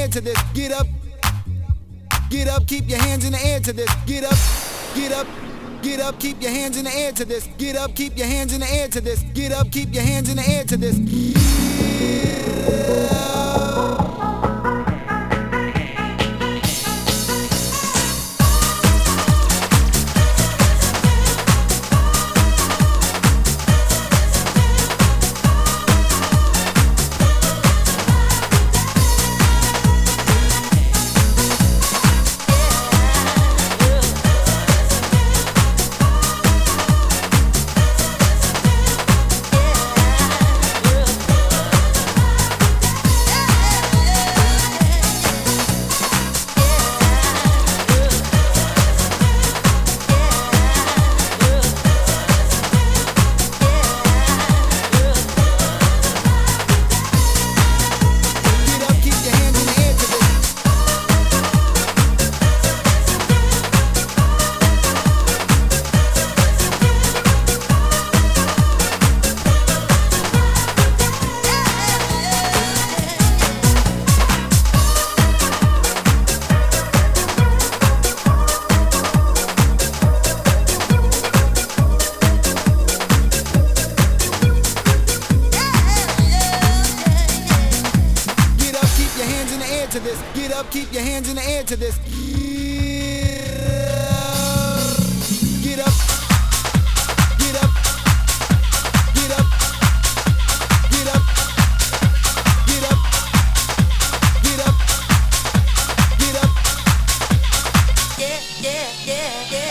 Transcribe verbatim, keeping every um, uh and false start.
to this. Get up, get up, keep your hands in the air to this. Get up, get up, get up, keep your hands in the air to this. Get up, keep your hands in the air to this. Get up, keep your hands in the air to this. To this. Get up, keep your hands in the air to this. Get up, get up, get up, get up, get up, get up, get up. Yeah, yeah, yeah, yeah.